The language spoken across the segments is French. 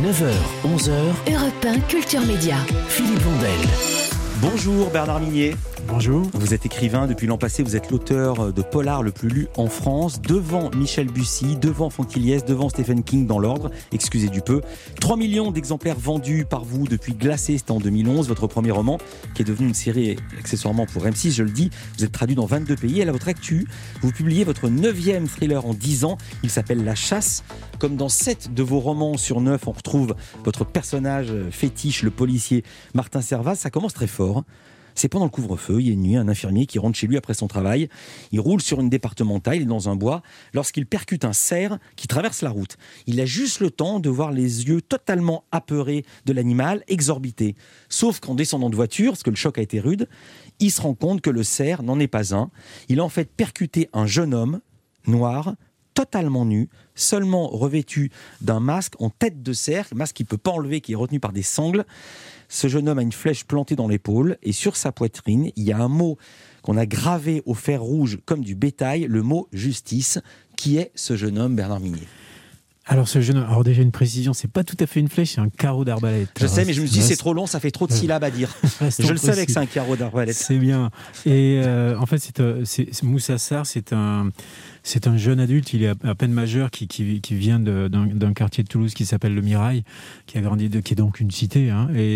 9h, 11h, Europe 1 Culture Média. Philippe Vandel. Bonjour Bernard Minier. Bonjour. Vous êtes écrivain, depuis l'an passé vous êtes l'auteur de polar le plus lu en France, devant Michel Bussy, devant Franck Illiez, devant Stephen King dans l'ordre, excusez du peu. 3 millions d'exemplaires vendus par vous depuis Glacé, c'était en 2011, votre premier roman, qui est devenu une série accessoirement pour M6, je le dis, vous êtes traduit dans 22 pays. Et à votre actu, vous publiez votre 9e thriller en 10 ans, il s'appelle La Chasse. Comme dans 7 de vos romans sur 9, on retrouve votre personnage fétiche, le policier Martin Servaz. Ça commence très fort. C'est pendant le couvre-feu, il y a une nuit, un infirmier qui rentre chez lui après son travail. Il roule sur une départementale, il est dans un bois, lorsqu'il percute un cerf qui traverse la route. Il a juste le temps de voir les yeux totalement apeurés de l'animal exorbités. Sauf qu'en descendant de voiture, parce que le choc a été rude, il se rend compte que le cerf n'en est pas un. Il a en fait percuté un jeune homme, noir, totalement nu, seulement revêtu d'un masque en tête de cerf, masque qu'il ne peut pas enlever, qui est retenu par des sangles. Ce jeune homme a une flèche plantée dans l'épaule et sur sa poitrine, il y a un mot qu'on a gravé au fer rouge comme du bétail, le mot justice. Qui est ce jeune homme, Bernard Minier ? Alors ce jeune homme, alors déjà une précision, c'est pas tout à fait une flèche, c'est un carreau d'arbalète. Je sais, mais je me suis dit c'est trop long, ça fait trop de syllabes à dire. Je le savais que c'est un carreau d'arbalète. C'est bien. Et en fait, c'est Moussa Sarr, c'est un jeune adulte, il est à peine majeur, qui vient d'un quartier de Toulouse qui s'appelle le Mirail, qui est donc une cité,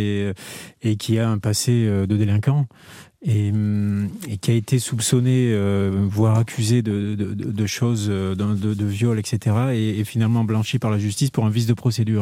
et qui a un passé de délinquant. Et qui a été soupçonné, voire accusé de choses, de viol, etc., et finalement blanchi par la justice pour un vice de procédure.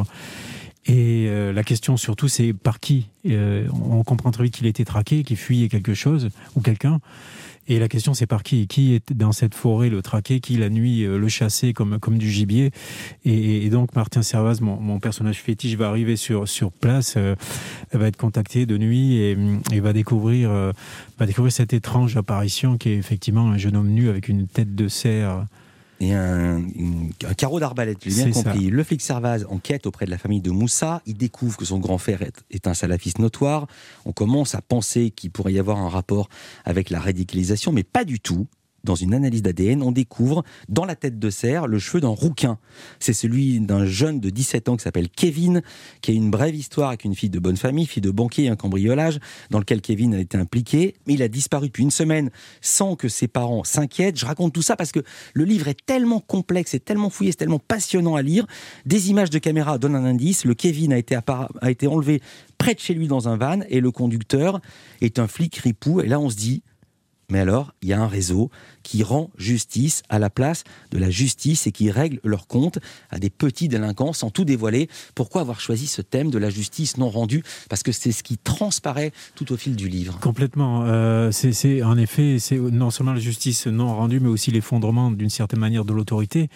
Et la question surtout, c'est par qui ? On comprend très vite qu'il a été traqué, qu'il fuyait quelque chose ou quelqu'un. Et la question, c'est par qui ? Qui est dans cette forêt le traqué ? Qui la nuit le chassait comme du gibier ? Et donc Martin Servaz, mon personnage fétiche, va arriver sur place, va être contacté de nuit et va découvrir cette étrange apparition qui est effectivement un jeune homme nu avec une tête de cerf. Et un carreau d'arbalète, j'ai bien compris. Ça. Le flic Servaz enquête auprès de la famille de Moussa. Il découvre que son grand frère est un salafiste notoire. On commence à penser qu'il pourrait y avoir un rapport avec la radicalisation, mais pas du tout. Dans une analyse d'ADN, on découvre dans la tête de cerf le cheveu d'un rouquin. C'est celui d'un jeune de 17 ans qui s'appelle Kevin, qui a une brève histoire avec une fille de bonne famille, fille de banquier et un cambriolage, dans lequel Kevin a été impliqué. Mais il a disparu depuis une semaine sans que ses parents s'inquiètent. Je raconte tout ça parce que le livre est tellement complexe, c'est tellement fouillé, c'est tellement passionnant à lire. Des images de caméra donnent un indice. Le Kevin a été enlevé près de chez lui dans un van et le conducteur est un flic ripou. Et là, on se dit... Mais alors, il y a un réseau qui rend justice à la place de la justice et qui règle leur compte à des petits délinquants sans tout dévoiler. Pourquoi avoir choisi ce thème de la justice non rendue ? Parce que c'est ce qui transparaît tout au fil du livre. Complètement. C'est en effet, c'est non seulement la justice non rendue, mais aussi l'effondrement d'une certaine manière de l'autorité.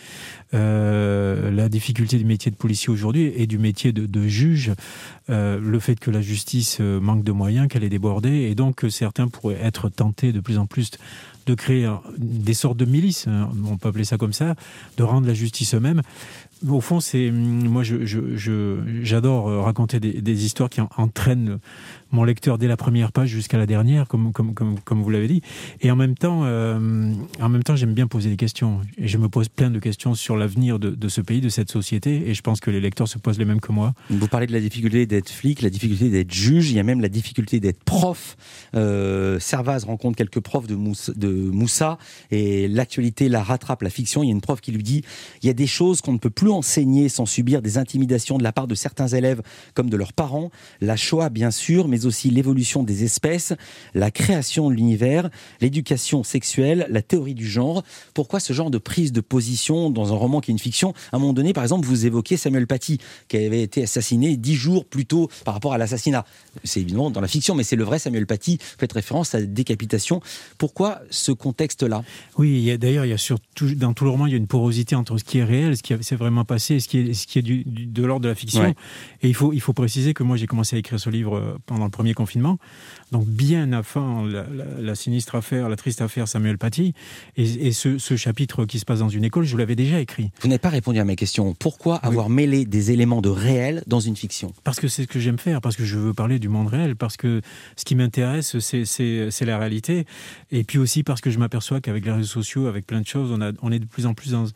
La difficulté du métier de policier aujourd'hui et du métier de juge. Le fait que la justice manque de moyens, qu'elle est débordée, et donc que certains pourraient être tentés de plus en plus de créer des sortes de milices, on peut appeler ça comme ça, de rendre la justice eux-mêmes. Au fond, moi, j'adore raconter des histoires qui entraînent mon lecteur dès la première page jusqu'à la dernière, comme vous l'avez dit. Et en même temps, j'aime bien poser des questions. Et je me pose plein de questions sur l'avenir de ce pays, de cette société. Et je pense que les lecteurs se posent les mêmes que moi. Vous parlez de la difficulté d'être flic, la difficulté d'être juge. Il y a même la difficulté d'être prof. Servaz rencontre quelques profs de Moussa et l'actualité la rattrape, la fiction. Il y a une prof qui lui dit il y a des choses qu'on ne peut plus enseigner sans subir des intimidations de la part de certains élèves comme de leurs parents. La Shoah, bien sûr, mais aussi l'évolution des espèces, la création de l'univers, l'éducation sexuelle, la théorie du genre. Pourquoi ce genre de prise de position dans un roman qui est une fiction ? À un moment donné, par exemple, vous évoquez Samuel Paty, qui avait été assassiné 10 jours plus tôt par rapport à l'assassinat. C'est évidemment dans la fiction, mais c'est le vrai Samuel Paty. Vous faites référence à la décapitation. Pourquoi ce contexte-là ? Oui, d'ailleurs, il y a surtout, dans tout le roman, il y a une porosité entre ce qui est réel, ce qui s'est vraiment passé, et ce qui est de l'ordre de la fiction. Ouais. Et il faut préciser que moi, j'ai commencé à écrire ce livre pendant le premier confinement, donc bien avant la sinistre affaire, la triste affaire Samuel Paty, et ce chapitre qui se passe dans une école, je vous l'avais déjà écrit. Vous n'avez pas répondu à ma question. Pourquoi avoir mêlé des éléments de réel dans une fiction ? Parce que c'est ce que j'aime faire, parce que je veux parler du monde réel, parce que ce qui m'intéresse, c'est la réalité, et puis aussi parce que je m'aperçois qu'avec les réseaux sociaux, avec plein de choses, on est de plus en plus dans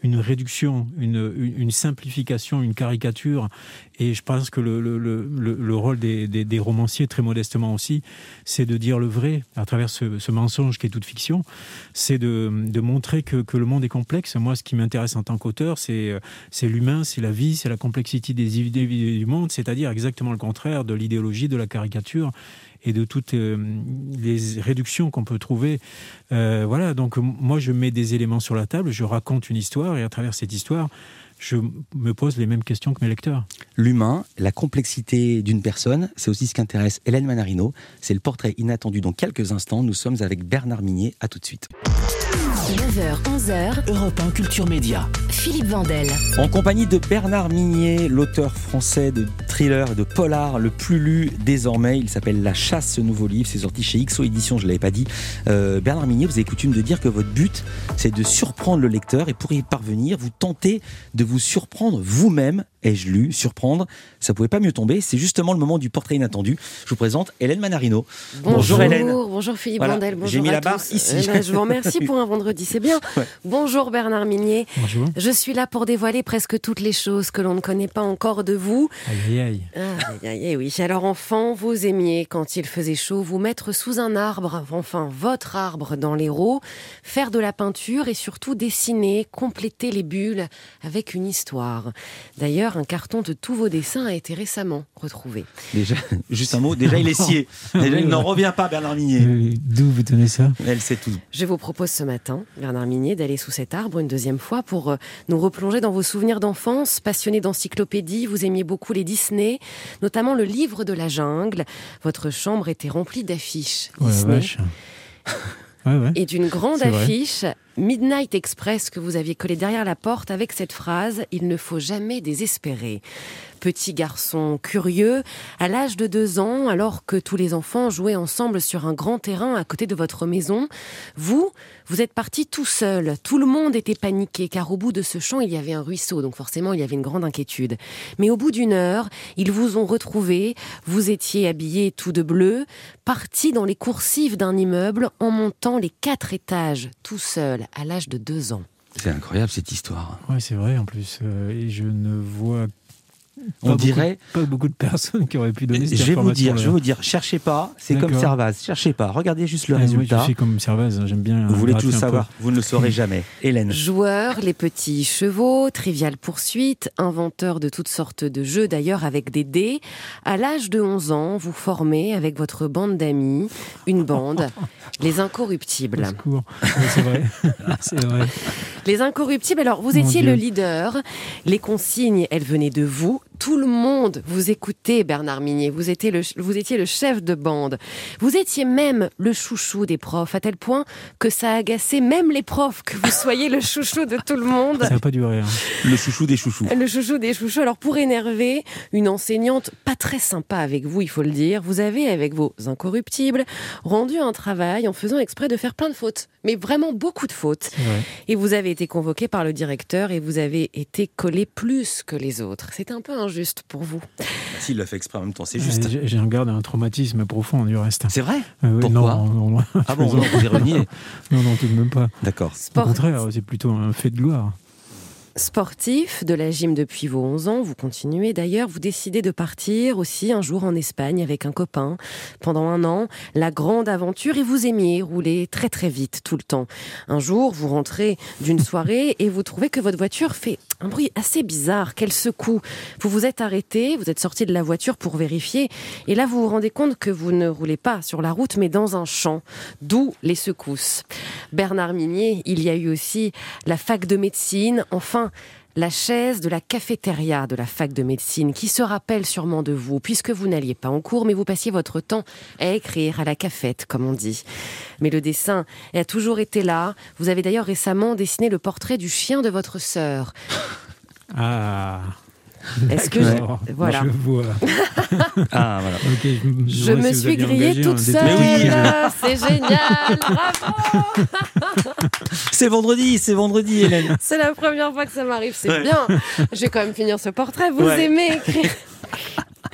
une réduction, une simplification, une caricature. Et je pense que le rôle des romanciers, très modestement aussi, c'est de dire le vrai à travers ce mensonge qui est toute fiction. C'est de montrer que le monde est complexe. Moi, ce qui m'intéresse en tant qu'auteur, c'est l'humain, c'est la vie, c'est la complexité des idées du monde, c'est-à-dire exactement le contraire de l'idéologie, de la caricature et de toutes les réductions qu'on peut trouver. Voilà, donc moi, je mets des éléments sur la table, je raconte une histoire, et à travers cette histoire, je me pose les mêmes questions que mes lecteurs. L'humain, la complexité d'une personne, c'est aussi ce qui intéresse Hélène Manarino. C'est le portrait inattendu dans quelques instants. Nous sommes avec Bernard Minier. À tout de suite. 9h, 11h, Europe 1 Culture Média. Philippe Vandel. En compagnie de Bernard Minier, l'auteur français de thriller et de polar le plus lu désormais. Il s'appelle La Chasse, ce nouveau livre. C'est sorti chez XO Éditions, je ne l'avais pas dit. Bernard Minier, vous avez coutume de dire que votre but, c'est de surprendre le lecteur. Et pour y parvenir, vous tentez de vous surprendre vous-même. Ai-je lu, surprendre, ça ne pouvait pas mieux tomber. C'est justement le moment du portrait inattendu. Je vous présente Hélène Manarino. Bonjour Hélène. Bonjour Philippe Vandel. Bonjour. J'ai mis la barre barre ici. Je vous remercie pour un vendredi, c'est bien. Ouais. Bonjour Bernard Minier. Bonjour. Je suis là pour dévoiler presque toutes les choses que l'on ne connaît pas encore de vous. Aïe, aïe. Oui. Alors enfant, vous aimiez, quand il faisait chaud, vous mettre sous un arbre, enfin votre arbre dans l'Hérault, faire de la peinture et surtout dessiner, compléter les bulles avec une histoire. D'ailleurs, un carton de tous vos dessins a été récemment retrouvé. Déjà, juste un mot, déjà il est scié. Déjà il n'en revient pas, Bernard Minier. D'où vous tenez ça ? Elle sait tout. Je vous propose ce matin, Bernard Minier, d'aller sous cet arbre une deuxième fois pour nous replonger dans vos souvenirs d'enfance. Passionné d'encyclopédie, vous aimiez beaucoup les Disney, notamment le livre de la jungle. Votre chambre était remplie d'affiches Disney. Vache. Ouais. Et d'une grande C'est vrai. affiche, Midnight Express, que vous aviez collée derrière la porte avec cette phrase « Il ne faut jamais désespérer ». Petit garçon curieux, à l'âge de 2 ans, alors que tous les enfants jouaient ensemble sur un grand terrain à côté de votre maison, vous êtes parti tout seul. Tout le monde était paniqué, car au bout de ce champ, il y avait un ruisseau, donc forcément, il y avait une grande inquiétude. Mais au bout d'1 heure, ils vous ont retrouvé, vous étiez habillés tout de bleu, partis dans les coursives d'un immeuble, en montant les 4 étages, tout seul, à l'âge de 2 ans. C'est incroyable cette histoire. Ouais, c'est vrai en plus. Et je ne vois On dirait... pas beaucoup de personnes qui auraient pu donner cette Je vais information. vous dire, cherchez pas, c'est D'accord. comme Servaz, cherchez pas, regardez juste le Moi, résultat. je suis comme Servaz, j'aime bien. Vous voulez gratter tout un peu. savoir, vous ne le saurez jamais. Hélène. Joueurs, les petits chevaux, Trivial Poursuite, inventeur de toutes sortes de jeux d'ailleurs avec des dés. À l'âge de 11 ans, vous formez avec votre bande d'amis une bande, les Incorruptibles. Au secours. Ouais, c'est vrai. C'est vrai. Les Incorruptibles, alors vous Mon étiez Dieu. le leader, les consignes, elles venaient de vous. Tout le monde vous écoutait, Bernard Minier. Vous étiez le chef de bande. Vous étiez même le chouchou des profs, à tel point que ça agaçait même les profs que vous soyez le chouchou de tout le monde. Ça n'a pas duré. Hein. Le chouchou des chouchous. Le chouchou des chouchous. Alors pour énerver une enseignante pas très sympa avec vous, il faut le dire, vous avez avec vos Incorruptibles rendu un travail en faisant exprès de faire plein de fautes. Mais vraiment beaucoup de fautes. C'est vrai. Et vous avez été convoqué par le directeur et vous avez été collé plus que les autres. C'est un peu injuste pour vous. S'il le fait exprès en même temps, c'est juste. J'en garde un traumatisme profond du reste. C'est vrai Oui, Pourquoi non, Ah bon, non, vous y reniez. non, tout de même pas. D'accord. Au contraire, c'est plutôt un fait de gloire. Sportif, de la gym depuis vos 11 ans, vous continuez d'ailleurs, vous décidez de partir aussi un jour en Espagne avec un copain. Pendant 1 an, la grande aventure et vous aimiez rouler très très vite tout le temps. Un jour, vous rentrez d'une soirée et vous trouvez que votre voiture fait un bruit assez bizarre, qu'elle secoue. Vous vous êtes arrêté, vous êtes sorti de la voiture pour vérifier et là vous vous rendez compte que vous ne roulez pas sur la route mais dans un champ, d'où les secousses. Bernard Minier, il y a eu aussi la fac de médecine, enfin la chaise de la cafétéria de la fac de médecine qui se rappelle sûrement de vous, puisque vous n'alliez pas en cours, mais vous passiez votre temps à écrire à la cafette, comme on dit. Mais le dessin a toujours été là. Vous avez d'ailleurs récemment dessiné le portrait du chien de votre sœur. Ah. Est-ce que voilà. Je vois. Ah, voilà. Okay, je me suis grillée toute seule. Oui. C'est génial. Bravo. C'est vendredi, Hélène. C'est la première fois que ça m'arrive, c'est Ouais. bien. Je vais quand même finir ce portrait. Vous Ouais. aimez écrire.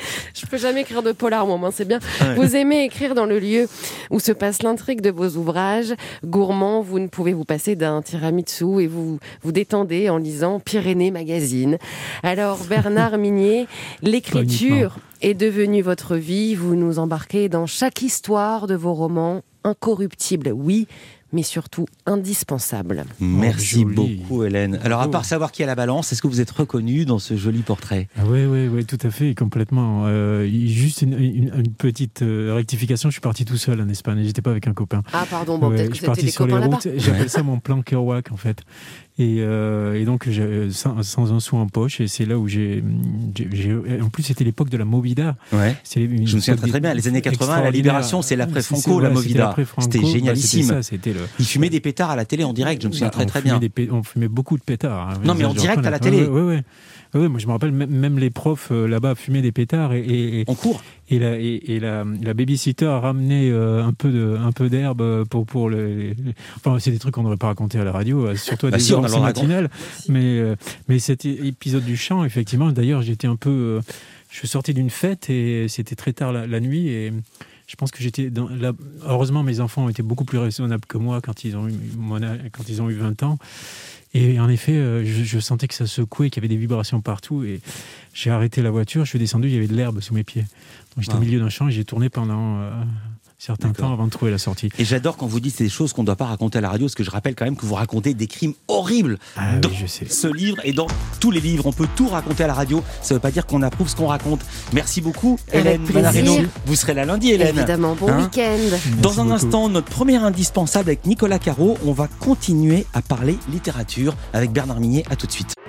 peux jamais écrire de polar, moi, c'est bien. Ouais. Vous aimez écrire dans le lieu où se passe l'intrigue de vos ouvrages. Gourmand, vous ne pouvez vous passer d'un tiramisu et vous vous détendez en lisant Pyrénées Magazine. Alors, Bernard Minier, l'écriture est devenue votre vie. Vous nous embarquez dans chaque histoire de vos romans, incorruptibles, oui, mais surtout indispensable. Merci joli. beaucoup, Hélène. Alors, à part savoir qui a la balance, est-ce que vous êtes reconnue dans ce joli portrait ? Oui, tout à fait, complètement. Juste une petite rectification, je suis parti tout seul en Espagne, j'étais pas avec un copain. Ah pardon, bon, peut-être que je suis c'était parti des sur les copains là-bas. routes, j'appelle ça mon plan Kerouac en fait. Et donc sans un sou en poche, et c'est là où j'ai en plus c'était l'époque de la Movida. Ouais. Je me souviens très bien, les années 80, la Libération, c'est l'après-Franco, la Movida. C'était génialissime. Ils fumaient des pétards à la télé en direct, je me souviens très bien. On fumait beaucoup de pétards. Hein, non, mais en direct à la télé. Oui, moi je me rappelle, même les profs là-bas fumaient des pétards et en cours. Et la babysitter a ramené un peu d'herbe pour Enfin, c'est des trucs qu'on n'aurait pas raconté à la radio, surtout à des heures matinales. Mais cet épisode du chant, effectivement, d'ailleurs, j'étais un peu... je suis sorti d'une fête et c'était très tard la nuit et... Je pense que heureusement, mes enfants ont été beaucoup plus raisonnables que moi quand ils ont eu 20 ans. Et en effet, je sentais que ça secouait, qu'il y avait des vibrations partout. Et j'ai arrêté la voiture, je suis descendu, il y avait de l'herbe sous mes pieds. Donc j'étais au milieu d'un champ et j'ai tourné pendant certain temps avant de trouver la sortie. Et j'adore quand vous dites des choses qu'on ne doit pas raconter à la radio, parce que je rappelle quand même que vous racontez des crimes horribles dans ce livre et dans tous les livres. On peut tout raconter à la radio, ça ne veut pas dire qu'on approuve ce qu'on raconte. Merci beaucoup, Hélène Manarino. Vous serez là lundi, Hélène. Évidemment, bon week-end. Dans un instant, notre premier indispensable avec Nicolas Caro, on va continuer à parler littérature avec Bernard Minier. À tout de suite.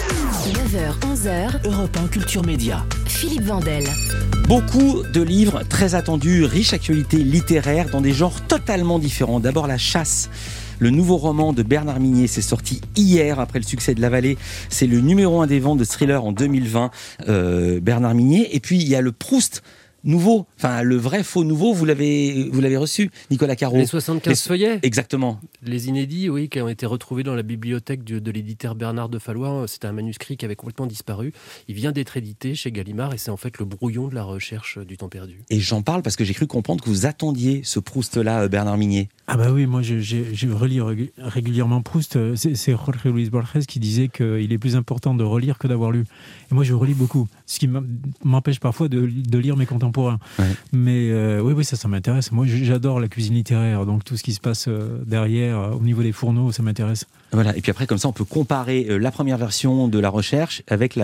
9h, 11h, Europe 1 Culture Média. Philippe Vandel. Beaucoup de livres très attendus, riche actualité littéraire dans des genres totalement différents. D'abord La Chasse, le nouveau roman de Bernard Minier, c'est sorti hier après le succès de La Vallée. C'est le numéro 1 des ventes de thriller en 2020, Bernard Minier. Et puis il y a le Proust nouveau, enfin le vrai faux nouveau, vous l'avez reçu, Nicolas Caro. Les 75 feuillets. Exactement. Les inédits, oui, qui ont été retrouvés dans la bibliothèque de l'éditeur Bernard de Fallois. C'était un manuscrit qui avait complètement disparu. Il vient d'être édité chez Gallimard et c'est en fait le brouillon de la recherche du temps perdu. Et j'en parle parce que j'ai cru comprendre que vous attendiez ce Proust-là, Bernard Minier. Ah bah oui, moi je relis régulièrement Proust. C'est Jorge Luis Borges qui disait qu'il est plus important de relire que d'avoir lu. Et moi je relis beaucoup, ce qui m'empêche parfois de lire mes contemporains. Ouais. Mais oui, ça m'intéresse. Moi j'adore la cuisine littéraire, donc tout ce qui se passe derrière, au niveau des fourneaux, ça m'intéresse. Voilà, et puis après comme ça on peut comparer la première version de la recherche avec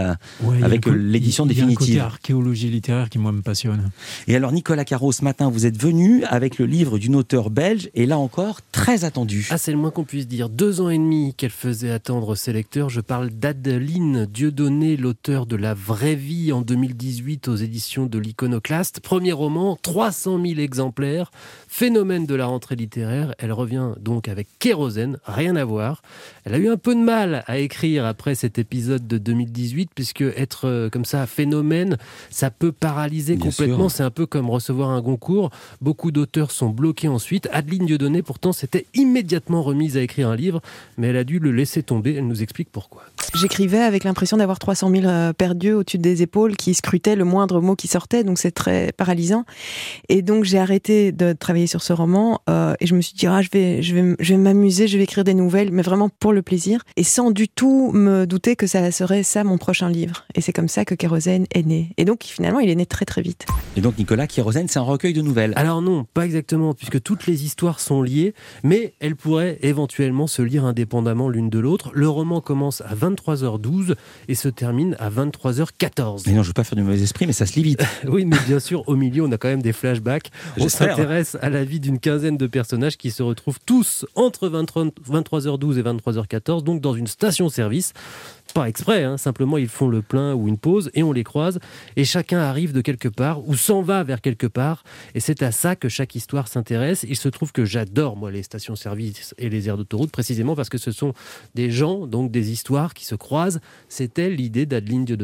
l'édition définitive. Il y a un côté archéologie littéraire qui moi me passionne. Et alors Nicolas Caro, ce matin vous êtes venu avec le livre d'une auteure belge, et là encore très attendu. Ah, c'est le moins qu'on puisse dire. 2 ans et demi qu'elle faisait attendre ses lecteurs. Je parle d'Adeline Dieudonné, l'auteur de La vraie vie en 2018 aux éditions de l'Iconoclaste. Premier roman, 300 000 exemplaires, phénomène de la rentrée littéraire. Elle revient donc avec Kérosène, rien à voir. Elle a eu un peu de mal à écrire après cet épisode de 2018, puisque être comme ça phénomène, ça peut paralyser bien complètement. sûr. C'est un peu comme recevoir un Goncourt. Beaucoup d'auteurs sont bloqués ensuite. Adeline Dieudonné, pourtant, s'était immédiatement remise à écrire un livre, mais elle a dû le laisser tomber. Elle nous explique pourquoi. J'écrivais avec l'impression d'avoir 300 000 perdus au-dessus des épaules qui scrutaient le moindre mot qui sortait, donc c'est très paralysant. Et donc j'ai arrêté de travailler sur ce roman et je me suis dit je vais m'amuser, je vais écrire des nouvelles, mais vraiment pour le plaisir, et sans du tout me douter que ça serait ça mon prochain livre. Et c'est comme ça que Kérosène est né. Et donc finalement il est né très très vite. Et donc Nicolas, Kérosène, c'est un recueil de nouvelles. Alors non, pas exactement, puisque toutes les histoires sont liées, mais elles pourraient éventuellement se lire indépendamment l'une de l'autre. Le roman commence à 23h12 et se termine à 23h14. Mais non, je ne veux pas faire du mauvais esprit, mais ça se lit vite. Oui, mais bien sûr, au milieu, on a quand même des flashbacks. On J'espère. s'intéresse à la vie d'une quinzaine de personnages qui se retrouvent tous entre 23h12 et 23h14, donc dans une station-service. Pas exprès, simplement ils font le plein ou une pause et on les croise et chacun arrive de quelque part ou s'en va vers quelque part, et c'est à ça que chaque histoire s'intéresse. Il se trouve que j'adore moi les stations-service et les aires d'autoroute précisément parce que ce sont des gens, donc des histoires qui se croisent. C'était l'idée d'Adeline Dieudonné.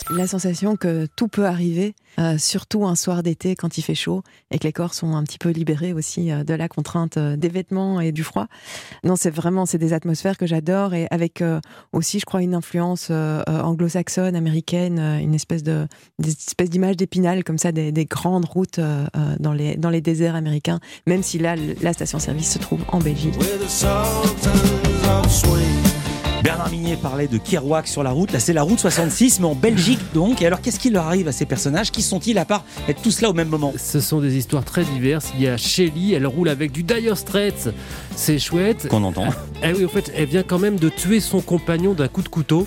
La sensation que tout peut arriver, surtout un soir d'été quand il fait chaud et que les corps sont un petit peu libérés aussi de la contrainte des vêtements et du froid. Non, c'est des atmosphères que j'adore et avec aussi, je crois, une influence anglo-saxonne, américaine, des espèces d'images d'Épinal comme ça, des grandes routes dans les déserts américains, même si là, la station-service se trouve en Belgique. Bernard Minier parlait de Kerouac sur la route. Là, c'est la route 66, mais en Belgique donc. Et alors, qu'est-ce qui leur arrive à ces personnages ? Qui sont-ils à part être tous là au même moment ? Ce sont des histoires très diverses. Il y a Shelly, elle roule avec du Dire Straits. C'est chouette. Qu'on entend. Ah oui, en fait, elle vient quand même de tuer son compagnon d'un coup de couteau.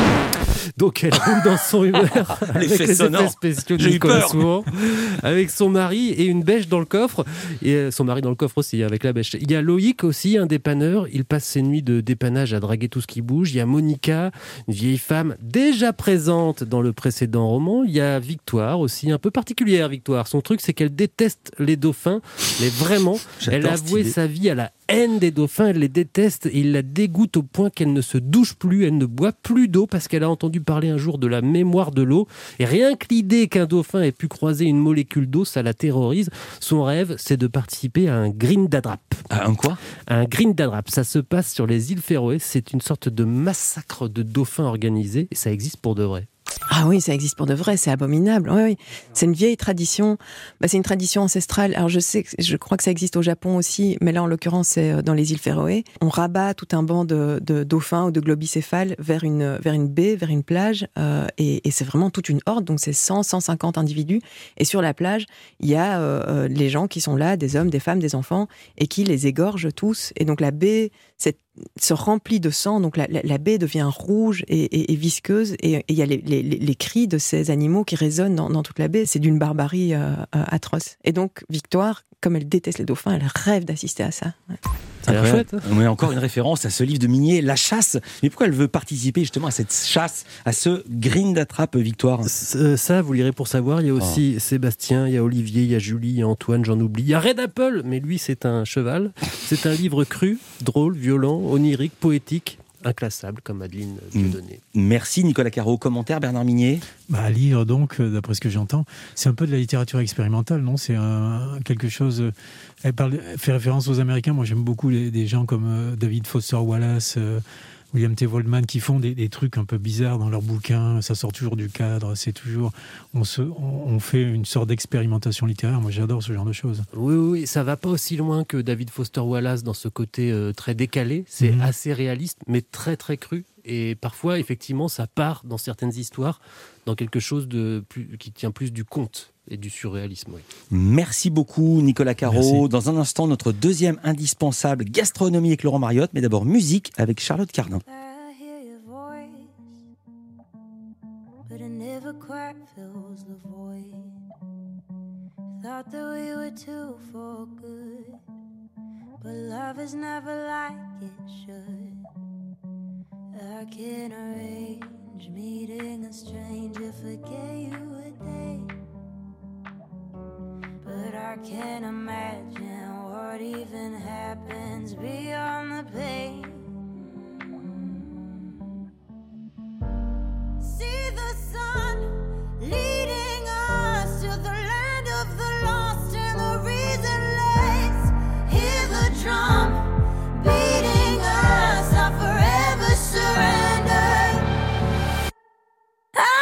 Donc elle roule dans son humeur avec les effets spéciaux de Nicolas Souhan, avec son mari et une bêche dans le coffre, et son mari dans le coffre aussi avec la bêche. Il y a Loïc aussi, un dépanneur, il passe ses nuits de dépannage à draguer tout ce qui bouge. Il y a Monica, une vieille femme déjà présente dans le précédent roman. Il y a Victoire aussi, un peu particulière Victoire. Son truc c'est qu'elle déteste les dauphins, mais vraiment, elle a voué sa vie à la haine des dauphins, elle les déteste et il la dégoûte au point qu'elle ne se douche plus, elle ne boit plus d'eau parce qu'elle a entendu parler un jour de la mémoire de l'eau et rien que l'idée qu'un dauphin ait pu croiser une molécule d'eau, ça la terrorise. Son rêve, c'est de participer à un Grindadrap. Un quoi ? Un Grindadrap, ça se passe sur les îles Féroé, c'est une sorte de massacre de dauphins organisé et ça existe pour de vrai. Ah oui, ça existe pour de vrai, c'est abominable. Oui, oui. C'est une vieille tradition. C'est une tradition ancestrale. Alors je crois que ça existe au Japon aussi, mais là en l'occurrence c'est dans les îles Féroé. On rabat tout un banc de dauphins ou de globicéphales vers une baie, vers une plage, et c'est vraiment toute une horde. Donc c'est 150 individus. Et sur la plage, il y a les gens qui sont là, des hommes, des femmes, des enfants, et qui les égorgent tous. Et donc la baie se remplit de sang, donc la baie devient rouge et visqueuse, et il y a les cris de ces animaux qui résonnent dans toute la baie. C'est d'une barbarie atroce. Et donc Victoire, comme elle déteste les dauphins, elle rêve d'assister à ça. Ouais. Ça a l'air chouette. On a encore une référence à ce livre de Minier, La Chasse. Mais pourquoi elle veut participer justement à cette chasse, à ce Grindadrap, Victoire ? Ça, vous lirez pour savoir. Il y a aussi Sébastien, il y a Olivier, il y a Julie, il y a Antoine, j'en oublie. Il y a Red Apple, mais lui, c'est un cheval. C'est un livre cru, drôle, violent, onirique, poétique, inclassable, comme Adeline Dieudonné. Merci Nicolas Caro. Commentaire, Bernard Minier ? À lire donc, d'après ce que j'entends, c'est un peu de la littérature expérimentale, non ? C'est quelque chose... Elle fait référence aux Américains. Moi, j'aime beaucoup des gens comme David Foster Wallace, William T. Waldman, qui font des trucs un peu bizarres dans leurs bouquins. Ça sort toujours du cadre. C'est toujours... On fait une sorte d'expérimentation littéraire. Moi, j'adore ce genre de choses. Oui, ça va pas aussi loin que David Foster Wallace dans ce côté très décalé. C'est assez réaliste, mais très, très cru. Et parfois, effectivement, ça part dans certaines histoires dans quelque chose qui tient plus du conte et du surréalisme. Oui. Merci beaucoup Nicolas Caro. Merci. Dans un instant, notre deuxième indispensable, gastronomie avec Laurent Mariotte, mais d'abord musique avec Charlotte Cardin. I can arrange meeting a stranger, forget you a day, but I can't imagine what even happens beyond the pain. See the sun leading us to the land of the lost and the reasonless. Hear the drum beating us, I forever surrender.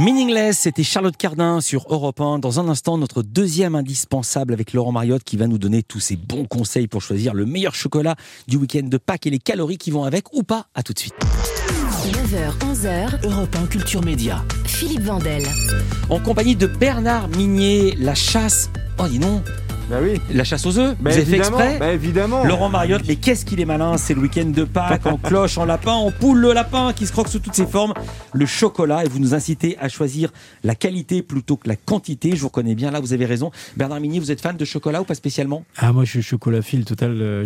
Meaningless, c'était Charlotte Cardin sur Europe 1. Dans un instant, notre deuxième indispensable avec Laurent Mariotte qui va nous donner tous ses bons conseils pour choisir le meilleur chocolat du week-end de Pâques et les calories qui vont avec ou pas. À tout de suite. 9h, 11h, Europe 1 Culture Média. Philippe Vandel. En compagnie de Bernard Minier, la chasse... Oh, dis non. Bah oui. La chasse aux œufs, Bah vous avez fait évidemment, exprès bah évidemment. Laurent Mariotte, mais qu'est-ce qu'il est malin, c'est le week-end de Pâques, en cloche, en lapin, en poule, le lapin qui se croque sous toutes ses formes, le chocolat, et vous nous incitez à choisir la qualité plutôt que la quantité, je vous reconnais bien, là vous avez raison. Bernard Minier, vous êtes fan de chocolat ou pas spécialement ? Ah, moi je suis chocolaphile total,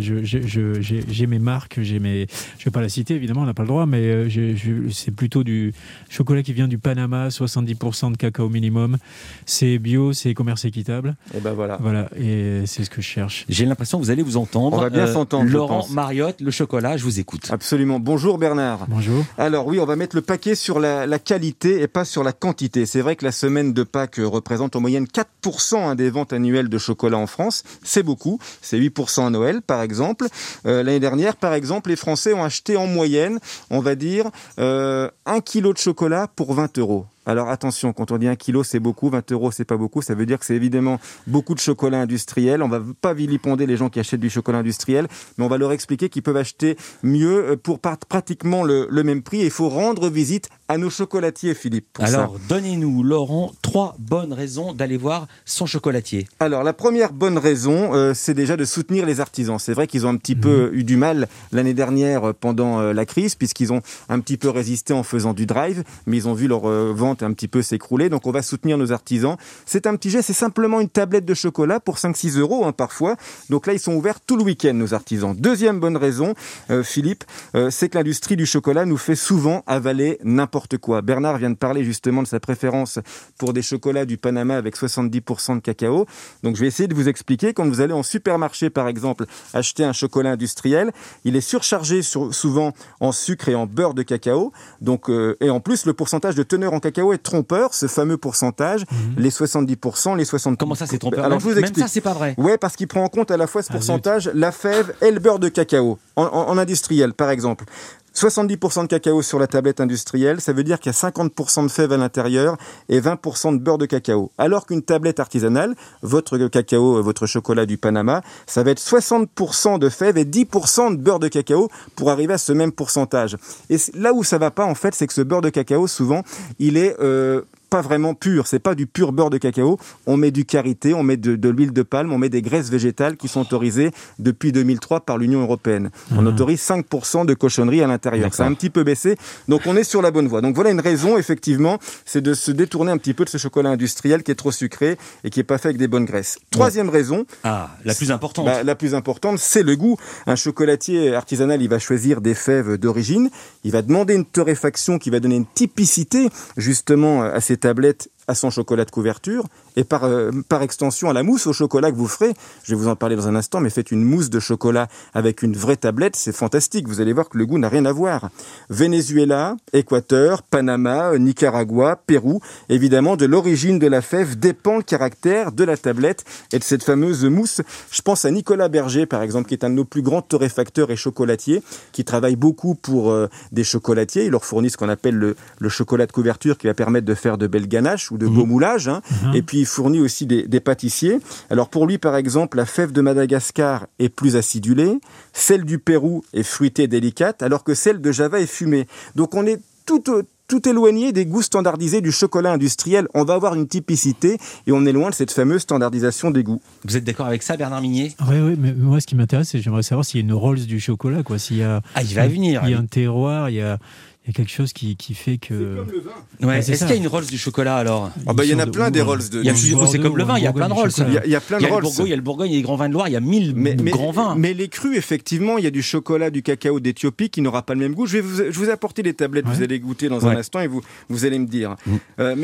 j'ai mes marques, je vais pas la citer évidemment, on n'a pas le droit, mais c'est plutôt du chocolat qui vient du Panama, 70% de cacao minimum, c'est bio, c'est commerce équitable. Et ben voilà. Voilà, et c'est ce que je cherche. J'ai l'impression que vous allez vous entendre. On va bien s'entendre, je Laurent pense. Mariotte, le chocolat, je vous écoute. Absolument. Bonjour Bernard. Bonjour. Alors oui, on va mettre le paquet sur la qualité et pas sur la quantité. C'est vrai que la semaine de Pâques représente en moyenne 4% des ventes annuelles de chocolat en France. C'est beaucoup. C'est 8% à Noël, par exemple. L'année dernière, par exemple, les Français ont acheté en moyenne, on va dire, 1 kilo de chocolat pour 20 €. Alors attention, quand on dit 1 kilo, c'est beaucoup, 20 €, c'est pas beaucoup. Ça veut dire que c'est évidemment beaucoup de chocolat industriel. On va pas vilipender les gens qui achètent du chocolat industriel, mais on va leur expliquer qu'ils peuvent acheter mieux pour pratiquement le même prix. Et il faut rendre visite à nos chocolatiers, Philippe. Pour Alors, ça. donnez-nous, Laurent, 3 bonnes raisons d'aller voir son chocolatier. Alors, la première bonne raison, c'est déjà de soutenir les artisans. C'est vrai qu'ils ont un petit peu eu du mal l'année dernière pendant la crise, puisqu'ils ont un petit peu résisté en faisant du drive, mais ils ont vu leur vente un petit peu s'écrouler. Donc, on va soutenir nos artisans. C'est un petit geste, c'est simplement une tablette de chocolat pour 5-6 € parfois. Donc là, ils sont ouverts tout le week-end, nos artisans. Deuxième bonne raison, Philippe, c'est que l'industrie du chocolat nous fait souvent avaler n'importe quoi. Bernard vient de parler justement de sa préférence pour des chocolats du Panama avec 70% de cacao. Donc je vais essayer de vous expliquer. Quand vous allez en supermarché, par exemple, acheter un chocolat industriel, il est surchargé souvent en sucre et en beurre de cacao. Donc, et en plus, le pourcentage de teneur en cacao est trompeur, ce fameux pourcentage, les 70%, les 60%. Comment ça, c'est trompeur ? Alors, je vous Même explique. ça, c'est pas vrai. Ouais, parce qu'il prend en compte à la fois ce pourcentage, la fève et le beurre de cacao, en industriel, par exemple. 70% de cacao sur la tablette industrielle, ça veut dire qu'il y a 50% de fèves à l'intérieur et 20% de beurre de cacao. Alors qu'une tablette artisanale, votre cacao, votre chocolat du Panama, ça va être 60% de fèves et 10% de beurre de cacao pour arriver à ce même pourcentage. Et là où ça va pas, en fait, c'est que ce beurre de cacao, souvent, il est pas vraiment pur, c'est pas du pur beurre de cacao, on met du karité, on met de l'huile de palme, on met des graisses végétales qui sont autorisées depuis 2003 par l'Union européenne. On autorise 5% de cochonnerie à l'intérieur. D'accord. Ça a un petit peu baissé, donc on est sur la bonne voie. Donc voilà une raison, effectivement, c'est de se détourner un petit peu de ce chocolat industriel qui est trop sucré et qui est pas fait avec des bonnes graisses. Troisième raison, Ah, la plus importante. la plus importante, c'est le goût. Un chocolatier artisanal, il va choisir des fèves d'origine, il va demander une torréfaction qui va donner une typicité, justement, à ces tablettes, à son chocolat de couverture et par extension à la mousse au chocolat que vous ferez. Je vais vous en parler dans un instant, mais faites une mousse de chocolat avec une vraie tablette, c'est fantastique. Vous allez voir que le goût n'a rien à voir. Venezuela, Équateur, Panama, Nicaragua, Pérou, évidemment, de l'origine de la fève dépend le caractère de la tablette et de cette fameuse mousse. Je pense à Nicolas Berger, par exemple, qui est un de nos plus grands torréfacteurs et chocolatiers, qui travaille beaucoup pour des chocolatiers. Il leur fournit ce qu'on appelle le chocolat de couverture qui va permettre de faire de belles ganaches ou de beaux moulages. Et puis, il fournit aussi des pâtissiers. Alors, pour lui, par exemple, la fève de Madagascar est plus acidulée, celle du Pérou est fruitée et délicate, alors que celle de Java est fumée. Donc, on est tout éloigné des goûts standardisés du chocolat industriel. On va avoir une typicité et on est loin de cette fameuse standardisation des goûts. Vous êtes d'accord avec ça, Bernard Minier ? Oui, mais moi, ce qui m'intéresse, c'est j'aimerais savoir s'il y a une Rolls du chocolat, quoi. S'il y a, il va venir. Il y a un terroir, il y a quelque chose qui fait que... Ouais. c'est Est-ce ça. qu'il y a une Rolls du chocolat alors ? Il y en a plein des Rolls de... Il y a plusieurs- c'est comme le vin, il y a plein de Rolls. Il y a plein de Il y a le Rolls. Bourgogne, il y a le Bourgogne, il y a les grands vins de Loire, il y a 1000 grands vins. Mais les crus, effectivement, il y a du chocolat, du cacao d'Éthiopie qui n'aura pas le même goût. Je vais vous apporter les tablettes, vous allez goûter dans un instant et vous allez me dire. Mais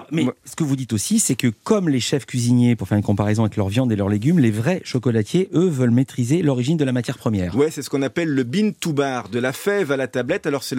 ce que vous dites aussi, c'est que comme les chefs cuisiniers, pour faire une comparaison avec leur viande et leurs légumes, les vrais chocolatiers, eux, veulent maîtriser l'origine de la matière première. Ouais, c'est ce qu'on appelle le bean to bar, de la fève à la tablette. Alors c'est la maison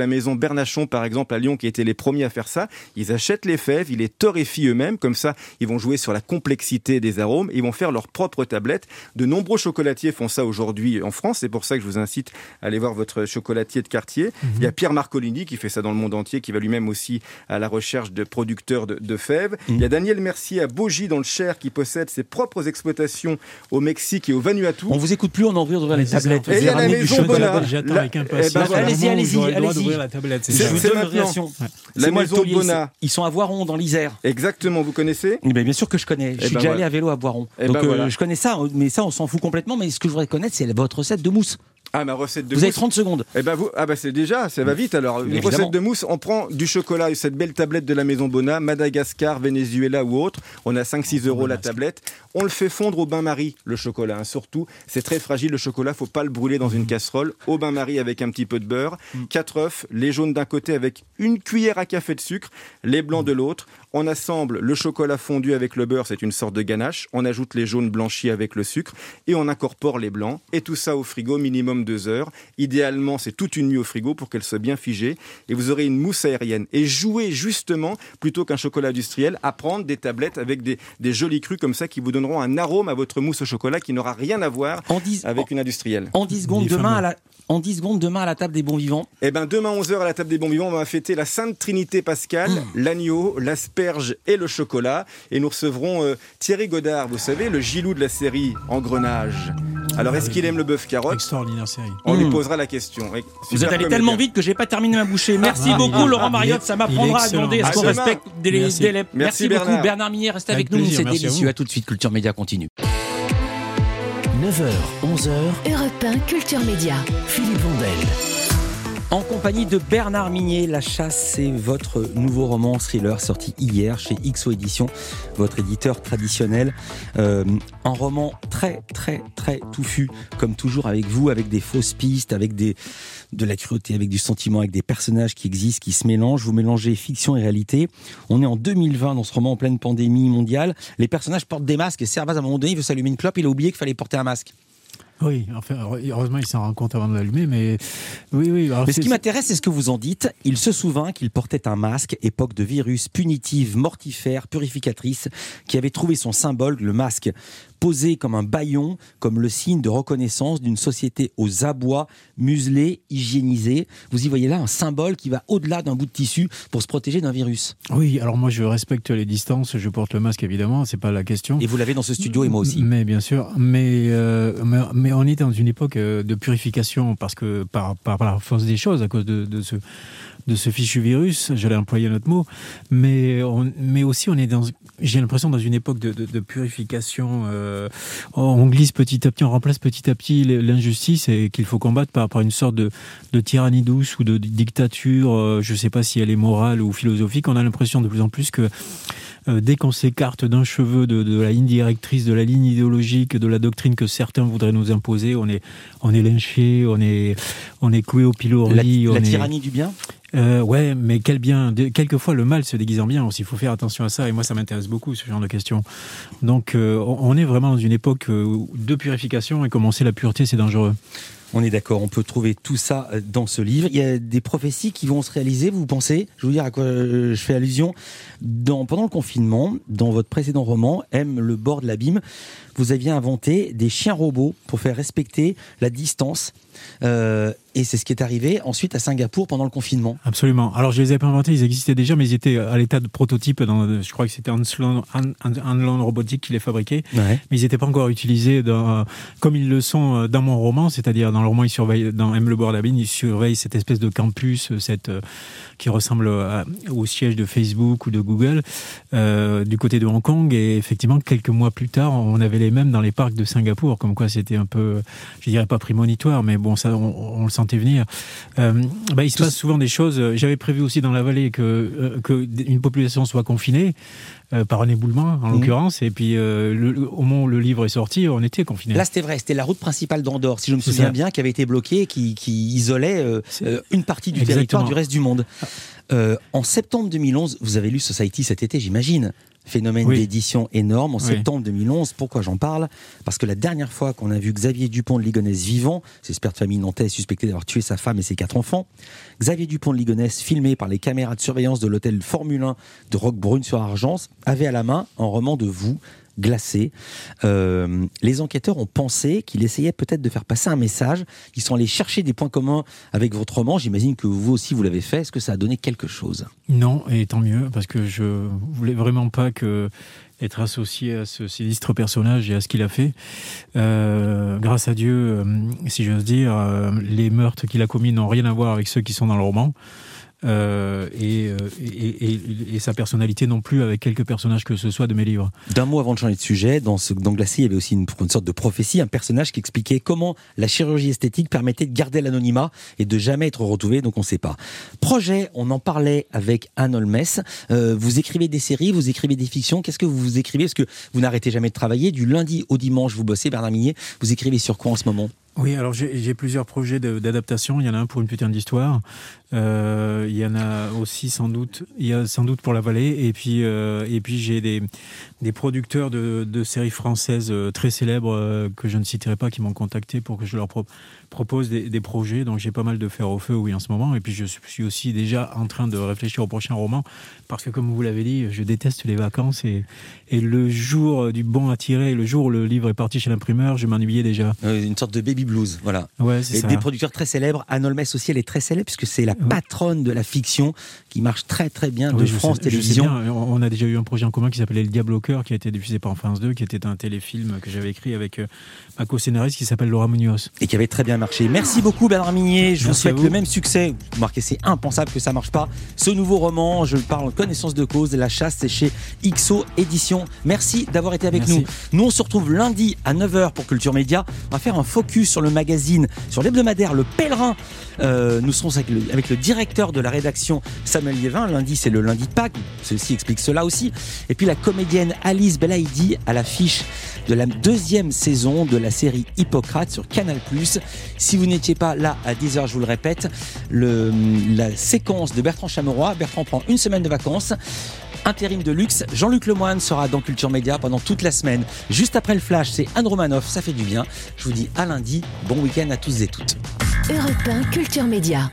Bernachon, par exemple, à Lyon, qui étaient les premiers à faire ça. Ils achètent les fèves, ils les torréfient eux-mêmes. Comme ça, ils vont jouer sur la complexité des arômes. Ils vont faire leur propre tablette. De nombreux chocolatiers font ça aujourd'hui en France. C'est pour ça que je vous incite à aller voir votre chocolatier de quartier. Il y a Pierre Marcolini qui fait ça dans le monde entier, qui va lui-même aussi à la recherche de producteurs de fèves. Il y a Daniel Mercier à Bogie dans le Cher qui possède ses propres exploitations au Mexique et au Vanuatu. On vous écoute plus, on a envie d'ouvrir les tablettes. Et il y a la maison Bona. J'attends avec impatience. Allez-y. d'ouvrir la tablette. Je vous C'est donne une maintenant. réaction. La C'est moi maison le taulier, Bona. Ils sont à Voiron, dans l'Isère. Exactement, vous connaissez ? Eh bien sûr que je connais. Je suis déjà allé à vélo à Voiron. Donc voilà. je connais ça, mais ça on s'en fout complètement. Mais ce que je voudrais connaître, c'est votre recette de mousse. Ah, ma recette de Vous mousse. avez 30 secondes. C'est déjà, ça va vite alors. Une Évidemment. recette de mousse, on prend du chocolat, cette belle tablette de la maison Bona, Madagascar, Venezuela ou autre. On a 5-6 euros la tablette. On le fait fondre au bain-marie, le chocolat. Surtout, c'est très fragile le chocolat, faut pas le brûler dans une casserole. Au bain-marie avec un petit peu de beurre, 4 œufs, les jaunes d'un côté avec une cuillère à café de sucre, les blancs de l'autre. On assemble le chocolat fondu avec le beurre, c'est une sorte de ganache. On ajoute les jaunes blanchis avec le sucre et on incorpore les blancs. Et tout ça au frigo, minimum 2 heures. Idéalement, c'est toute une nuit au frigo pour qu'elle soit bien figée. Et vous aurez une mousse aérienne. Et jouez justement, plutôt qu'un chocolat industriel, à prendre des tablettes avec des jolis crus comme ça qui vous donneront un arôme à votre mousse au chocolat qui n'aura rien à voir avec une industrielle. En 10 secondes, demain à la table des bons vivants. Eh bien, demain 11h à la table des bons vivants, on va fêter la Sainte Trinité Pascale, l'agneau, l'asperge et le chocolat. Et nous recevrons Thierry Godard, vous savez, le Gilou de la série Engrenage. Alors, est-ce qu'il aime le bœuf carotte ? Extraordinaire série. On lui posera la question. Oui, Vous super êtes allé comédien. tellement vite que j'ai pas terminé ma bouchée. Merci beaucoup Laurent Mariotte, ça m'apprendra à demander à ce qu'on excellent. respecte les Merci. délais. Merci, beaucoup Bernard. Bernard Minier, restez Avec avec nous, plaisir, c'est merci à délicieux. vous. À tout de suite, Culture Média continue. 9h, 11h, Europe 1 Culture Média. Philippe Vandel. En compagnie de Bernard Minier, La Chasse, c'est votre nouveau roman thriller sorti hier chez XO Éditions, votre éditeur traditionnel. Un roman très touffu, comme toujours avec vous, avec des fausses pistes, avec de la cruauté, avec du sentiment, avec des personnages qui existent, qui se mélangent. Vous mélangez fiction et réalité. On est en 2020 dans ce roman en pleine pandémie mondiale. Les personnages portent des masques et Servaz, à un moment donné, il veut s'allumer une clope, il a oublié qu'il fallait porter un masque. Oui, enfin, heureusement, il s'en rend compte avant de l'allumer, mais oui. Alors, mais ce qui m'intéresse, c'est ce que vous en dites. Il se souvint qu'il portait un masque, époque de virus, punitive, mortifère, purificatrice, qui avait trouvé son symbole, le masque, posé comme un bâillon, comme le signe de reconnaissance d'une société aux abois, muselée, hygiénisée. Vous y voyez là un symbole qui va au-delà d'un bout de tissu pour se protéger d'un virus. Oui, alors moi je respecte les distances, je porte le masque évidemment, c'est pas la question. Et vous l'avez dans ce studio et moi aussi. Mais bien sûr, mais on est dans une époque de purification parce que par la force des choses, à cause de ce fichu virus, j'allais employer un autre mot, mais aussi on est j'ai l'impression dans une époque de purification. On glisse petit à petit, on remplace petit à petit l'injustice et qu'il faut combattre par une sorte de tyrannie douce ou de dictature. Je ne sais pas si elle est morale ou philosophique. On a l'impression de plus en plus que dès qu'on s'écarte d'un cheveu de la ligne directrice, de la ligne idéologique, de la doctrine que certains voudraient nous imposer, on est lynché, on est cloué au pilori. La tyrannie du bien. Ouais, mais quel bien. Quelquefois, le mal se déguise en bien aussi. Il faut faire attention à ça. Et moi, ça m'intéresse beaucoup, ce genre de questions. Donc, on est vraiment dans une époque de purification. Et commencer la pureté, c'est dangereux. On est d'accord, on peut trouver tout ça dans ce livre. Il y a des prophéties qui vont se réaliser, vous pensez ? Je vais vous dire à quoi je fais allusion. Pendant le confinement, dans votre précédent roman, M, le bord de l'abîme, vous aviez inventé des chiens robots pour faire respecter la distance. Et c'est ce qui est arrivé ensuite à Singapour pendant le confinement. Absolument. Alors, je les ai pas inventés, ils existaient déjà, mais ils étaient à l'état de prototype. Je crois que c'était Handland Robotics qui les fabriquait. Ouais. Mais ils n'étaient pas encore utilisés comme ils le sont dans mon roman, c'est-à-dire dans le roman, dans M, le bord de l'abîme, ils surveillent cette espèce de campus, qui ressemble au siège de Facebook ou de Google, du côté de Hong Kong. Et effectivement, quelques mois plus tard, on avait les mêmes dans les parcs de Singapour, comme quoi c'était un peu, je dirais pas prémonitoire, mais bon, ça, on le sentait venir. Il se passe souvent des choses. J'avais prévu aussi dans la vallée que une population soit confinée par un éboulement, en l'occurrence. Et puis, au moment où le livre est sorti, on était confinés. Là, c'était vrai. C'était la route principale d'Andorre, si je me souviens bien, qui avait été bloquée, qui isolait une partie du territoire du reste du monde. En septembre 2011, vous avez lu Society cet été, j'imagine. Phénomène d'édition énorme en septembre 2011. Pourquoi j'en parle ? Parce que la dernière fois qu'on a vu Xavier Dupont de Ligonnès vivant, c'est ce père de famille nantais suspecté d'avoir tué sa femme et ses 4 enfants, Xavier Dupont de Ligonnès, filmé par les caméras de surveillance de l'hôtel Formule 1 de Roquebrune-sur-Argence, avait à la main un roman de vous, glacé. Les enquêteurs ont pensé qu'il essayait peut-être de faire passer un message. Ils sont allés chercher des points communs avec votre roman. J'imagine que vous aussi vous l'avez fait. Est-ce que ça a donné quelque chose ? Non, et tant mieux, parce que je voulais vraiment pas être associé à ce sinistre personnage et à ce qu'il a fait. Grâce à Dieu, si j'ose dire, les meurtres qu'il a commis n'ont rien à voir avec ceux qui sont dans le roman. Et sa personnalité non plus avec quelques personnages que ce soit de mes livres. D'un mot avant de changer de sujet, dans Glacé, il y avait aussi une sorte de prophétie, un personnage qui expliquait comment la chirurgie esthétique permettait de garder l'anonymat et de jamais être retrouvé, donc on ne sait pas. Projet, on en parlait avec Anne Holmes. Vous écrivez des séries, vous écrivez des fictions. Qu'est-ce que vous écrivez ? Est-ce que vous n'arrêtez jamais de travailler ? Du lundi au dimanche, vous bossez, Bernard Minier. Vous écrivez sur quoi en ce moment ? Oui, alors j'ai plusieurs projets d'adaptation. Il y en a un pour Une putain d'histoire. Il y en a aussi sans doute pour La Vallée. Et puis j'ai des producteurs de séries françaises très célèbres que je ne citerai pas qui m'ont contacté pour que je leur propose des projets. Donc j'ai pas mal de fer au feu en ce moment. Et puis je suis aussi déjà en train de réfléchir au prochain roman parce que comme vous l'avez dit, je déteste les vacances et le jour du bon à tirer, le jour où le livre est parti chez l'imprimeur, je m'ennuyais déjà. Une sorte de baby blues, voilà. Ouais, c'est et ça. Des producteurs très célèbres. Anne Holmes aussi, elle est très célèbre puisque c'est la patronne de la fiction qui marche très très bien de France Télévisions. On a déjà eu un projet en commun qui s'appelait Le Diable au cœur, qui a été diffusé par France 2, qui était un téléfilm que j'avais écrit avec ma co-scénariste qui s'appelle Laura Munoz. Et qui avait très bien marché. Merci beaucoup Bernard Minier. Je vous souhaite le même succès. Vous remarquez, c'est impensable que ça marche pas. Ce nouveau roman, je parle en connaissance de cause, La Chasse, c'est chez XO Éditions. Merci d'avoir été avec nous. Nous, on se retrouve lundi à 9h pour Culture Média. On va faire un focus sur le magazine, sur l'hebdomadaire Le Pèlerin. Nous serons avec le directeur de la rédaction, Samuel Liévin. Lundi, c'est le lundi de Pâques. Ceci explique cela aussi. Et puis la comédienne Alice Belaïdi à l'affiche de la 2e saison de la série Hippocrate sur Canal+. Si vous n'étiez pas là à 10h, je vous le répète, la séquence de Bertrand Chameroy. Bertrand prend une semaine de vacances. Intérim de luxe, Jean-Luc Lemoyne sera dans Culture Média pendant toute la semaine. Juste après le flash, c'est Anne Romanoff, ça fait du bien. Je vous dis à lundi, bon week-end à tous et toutes. Europe 1 Culture Média.